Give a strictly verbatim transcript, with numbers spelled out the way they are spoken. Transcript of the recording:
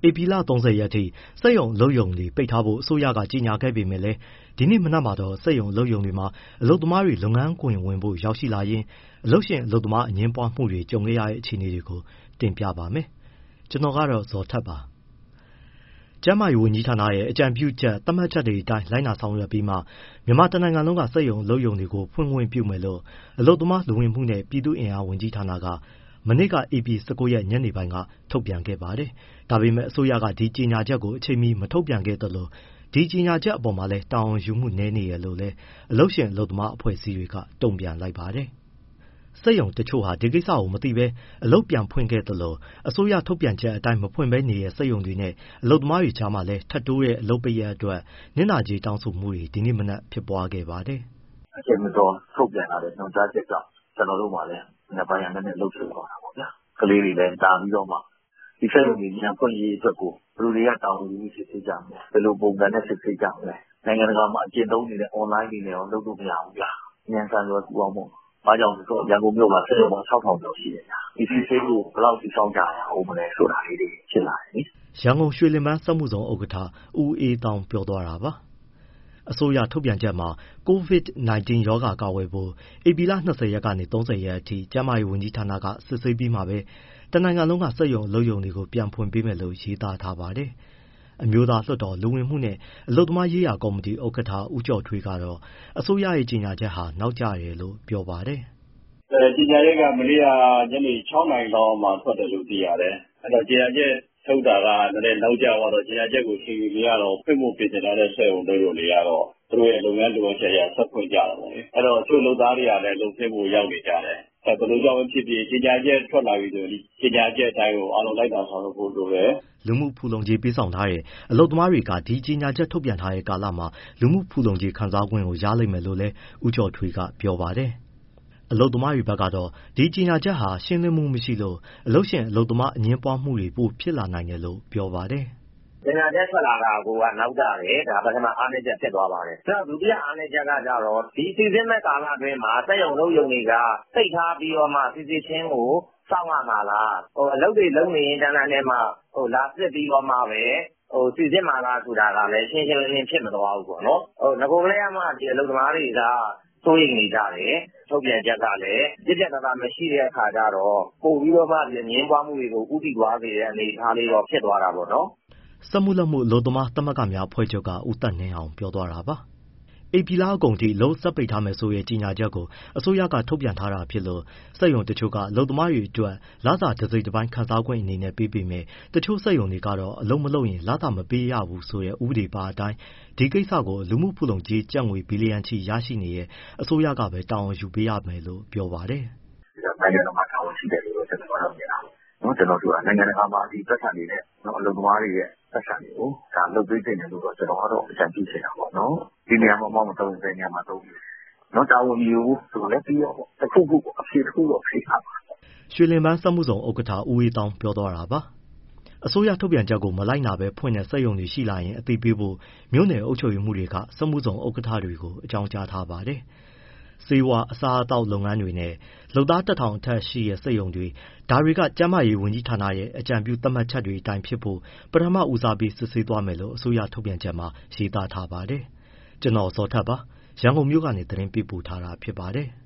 ဧပြီလ၃၀ရက်ထိစက်ရုံအလုပ်ရုံတွေပိတ်ထားဖို့အစိုးရကကြေညာခဲ့ပေမဲ့လည်းဒီနေ့မနက်မှာတော့စက်ရုံအလုပ်ရုံတွေမှာအလုပ်သမားတွေလုပ်ငန်းခွင်ဝင်ဖို့ရောက်ရှိလာရင်းအလုပ်ရှင်အလုပ်သမားအငြင်းပွားမှုတွေကြုံခဲ့ရတဲ့အခြေအနေတွေကိုတင်ပြပါမယ်။ကျွန်တော်ကတော့ဇော်ထက်ပါ။ကျန်းမာရေးဝန်ကြီးဌာနရဲ့အကြံပြုချက်သတ်မှတ်ချက်တွေအတိုင်းလိုက်နာဆောင်ရွက်ပြီးမှမြန်မာတနိုင်ငံလုံးကစက်ရုံအလုပ်ရုံတွေကိုဖွင့်ခွင့်ပြုမယ်လို့အလုပ်သမားလူဝင်မှုနဲ့ပြည်သူ့အင်အားဝန်ကြီးဌာနကမနေ့ကဧပြီ၁၉ရက်ညနေပိုင်းကထုတ်ပြန်ခဲ့ပါတယ်။ဒါပေမဲ့အစိုးရကဒီကြေညာချက်ကိုအချိန်မီမထုတ်ပြန်ခဲ့သလိုဒီကြေညာချက်အပေါ်မှာလည်းတာဝန်ယူမှုနည်းနေရလို့လည်းအလုပ်ရှင်အလုပ်သမားအဖွဲ့အစည်းတွေကတုံ့ပြန်လိုက်ပါတယ်။စက်ရုံတချို့ဟာဒီကိစ္စကိုမသိဘဲအလုပ်ပြန်ဖွင့်ခဲ့သလိုအစိုးရထုတ်ပြန်ချက်အတိုင်းမဖွင့်ဘဲနေတဲ့စက်ရုံတွေနဲ့အလုပ်သမားတွေကြားမှာလည်းထပ်တိုးတဲ့အလုပ်ပိတ်ရက်အတွက်နစ်နာကြေးတောင်းဆိုမှုတွေဒီနေ့မနက်ဖြစ်ပွားခဲ့ပါတယ်။အချိန်မတော်ထုတ်ပြန်လာတဲ့ညွှန်ကြားချက်ကြောင့်ကျွန်တော်တို့မှလည်းညပိုင်းရနဲ့လှုပ်ရှားသွားတာပေါ့ဗျာ။ကလေးတွေလည်းတာပြီးတော့မှဒီစက်ရုံတွေညံဖွင့်ရေးအတွက်ကိုဘယ်လိုတွေကတောင်းယူမှုဖြစ်စေကြမလဲဘယ်လိုပုံစံနဲ့ဖြစ်စေကြမလဲနိုင်ငံတကာမှာအကျင့်သုံးနေတဲ့ online တွေနဲ့ရောလုပ်လို့မရဘူးလား။ညံဆန်ရောကူအောင်မို့ဘာကြောင့်လဲဆိုတော့ရန်ကုန်မြို့မှာစက်ရုံပေါင်း၆ထောင်ကျော်ရှိတယ်ညာဒီစီဆေးကိုဘယ်လောက်စီဆောင်ကြရအောင်မလဲဆိုတာလေးတွေဖြစ်လာတယ်။ရန်ကုန်ရွှေလင်ပန်းစက်မှုဇုံဥက္ကဋ္ဌဦးအေးတောင်ပြောသွားတာပါ။အစိုးရထုတ်ပြန်ချက်မှာ COVID 19 ရောဂါကာကွယ်ဖို့ဧပြီလ၂၀ရက်ကနေ၃၀ရက်အထိကျန်းမာရေးဝန်ကြီးဌာနကစစ်ဆေးပြီးမှပဲတနိုင်ငံလုံးကစက်ရုံအလုပ်ရုံတွေကိုပြန်ဖွင့်ပေးမယ်လို့ရေးသားထားပါတယ်။အမျိုးသားလွှတ်တော်လူဝင်မှုနဲ့အလုပ်သမားရေးရာကော်မတီဥက္ကဋ္ဌဦးကျော်ထွေးကတော့အစိုးရရဲ့ကြေညာချက်ဟာနောက်ကျတယ်လို့ပြောပါတယ်။အဲကြေညာချက်ကမနေ့ကညနေ၆နာရီလောက်မှထွက်တယ်လို့သိရတယ်။အဲ့တော့ကြေညာချက်ထုတ်တာကလည်းနောက်ကျသွားတော့ကြေညာချက်ကိုရှင်ယူနေရတော့ပြစ်မှုပြင်ဆင်တဲ့စက်ရုံတွေတွေကတော့သူတို့ရဲ့လုပ်ငန်းလိုအပ်ချက်ရဆက်ဖွင့်ကြတာပေါ့လေ။အဲ့တော့သူ့လုပ်သားတွေကလည်းလုံခြုံမှုရောက်နေကြတယ်။အဲဘယ်လိုကြောင့်ဖြစ်ဖြစ်ကြေညာချက်ထွက်လာပြီဆိုရင်ကြေညာချက်အတိုင်းကိုအားလုံးလိုက်တာဆောင်လို့ဖို့လိုတယ်။လူမှုဖူလုံကြေးပေးဆောင်ထားတဲ့အလုပ်သမားတွေကဒီကြေညာချက်ထုတ်ပြန်ထားတဲ့ကာလမှာလူမှုဖူလုံကြေးခံစားခွင့်ကိုရလိမ့်မယ်လို့လည်းဦးကျော်ထွေးကပြောပါတယ်။အလုပ်သမားတွေဘက်ကတော့ဒီကြေညာချက်ဟာရှင်းလင်းမှုမရှိလို့အလုပ်ရှင်အလုပ်သမားအငြင်းပွားမှုတွေပိုဖြစ်လာနိုင်တယ်လို့ပြောပါတယ်။ကြေညာချက်ထွက်လာတာကိုကနောက်ကျတယ်ဒါပထမအားနည်းချက်ဖြစ်သွားပါတယ်။ဒါဒုတိယအားနည်းချက်ကကြတော့ဒီစီစဉ်မဲ့ကာလအတွင်းမှာစက်ရုံလုပ်ရုံတွေကသိထားပြီးတော့မှစီစဉ်ချင်းကိုစောင့်ရမှာလားဟိုအလုပ်တွေလုပ်နေရင်တန်းတန်းထဲမှာဟိုလာစစ်ပြီးတော့မှပဲဟိုစီစဉ်မှာလားဆိုတာကလည်းရှင်းရှင်းလင်းလင်းဖြစ်မသွားဘူးပေါ့နော်ဟိုငကိုကလေးကမှဒီအလုပ်သမားတွေကစိုးရိမ်နေကြတယ်ထုတ်ပြန်ချက်ကလည်းပြည့်ပြတ်သားသားမရှိတဲ့အခါကျတော့ပို့ပြီးတော့မှငင်းပွားမှုတွေကိုဥတီသွားစေတဲ့အနေအထားလေးတော့ဖြစ်သွားတာပေါ့နော်စက်မှုလက်မှုအလုပ်သမားသမဂ္ဂများအဖွဲ့ချုပ်ကဦးသက်နှင်းအောင်ပြောသွားတာပါဧပြီလအကုန်ထိလုံးစက်ပိတ်ထားမယ်ဆိုတဲ့ကြေညာချက်ကိုအစိုးရကထုတ်ပြန်ထားတာဖြစ်လို့စက်ရုံတချို့ကအလုပ်သမားတွေအတွက်လစာတစ်စိတ်တစ်ပိုင်းခံစားခွင့်အနေနဲ့ပေးပေမဲ့တချို့စက်ရုံတွေကတော့အလုပ်မလုပ်ရင်လစာမပေးရဘူးဆိုတဲ့ဥပဒေပါအတိုင်းဒီကိစ္စကိုလူမှုဖူလုံကြေးကျပ်ငွေဘီလီယံချီရရှိနေတဲ့အစိုးရကပဲတာဝန်ယူပေးရမယ်လို့ပြောပါတယ်။နိုင်ငံတော်မှာတာဝန်ရှိတယ်လို့ကျွန်တော်တို့မြင်တာ။နော်ကျွန်တော်တို့ကနိုင်ငံတကာမှာဒီသက်ဆိုင်နေတဲ့နော်အလုပ်သမားတွေရဲ့သက်ဆိုင်တွေကိုဒါလုပ်ပေးတဲ့လို့တော့ကျွန်တော်ကတော့အကြံပြုချင်တာပေါ့နော်။ဒီနေရာမှာမမသုံးတဲ့နေရာမှာသုံးတယ်။နော်တာဝန်ယူဆိုလည်းပြီးတော့တစ်ခုခုအဖြစ်တစ်ခုတော့ဖြစ်တာပါ။ရွှေလင်ပန်းစက်မှုဇုံဥက္ကဋ္ဌဦးအေးတောင်ပြောသွားတာပါ။အစိုးရထုတ်ပြန်ချက်ကိုမလိုက်နာဘဲဖွင့်တဲ့စက်ရုံတွေရှိလာရင်အသိပေးဖို့မြို့နယ်အုပ်ချုပ်ရေးမှူးတွေကစက်မှုဇုံဥက္ကဋ္ဌတွေကိုအကြောင်းကြားထားပါတယ်။ဆေးဝါးအစားအသောက်လုပ်ငန်းတွေနဲ့လုပ်သားတစ်ထောင်အထက်ရှိတဲ့စက်ရုံတွေဒါတွေကကျန်းမာရေးဝန်ကြီးဌာနရဲ့အကြံပြုသတ်မှတ်ချက်တွေအတိုင်းဖြစ်ဖို့ပထမဦးစားပေးစစ်ဆေးသွားမယ်လို့အစိုးရထုတ်ပြန်ချက်မှာရေးသားထားပါတယ်။ကျွန်တော်ဇော်ထက်ပါရန်ကုန်မြို့ကနေသတင်းပေးပို့ထားတာဖြစ်ပါတယ်။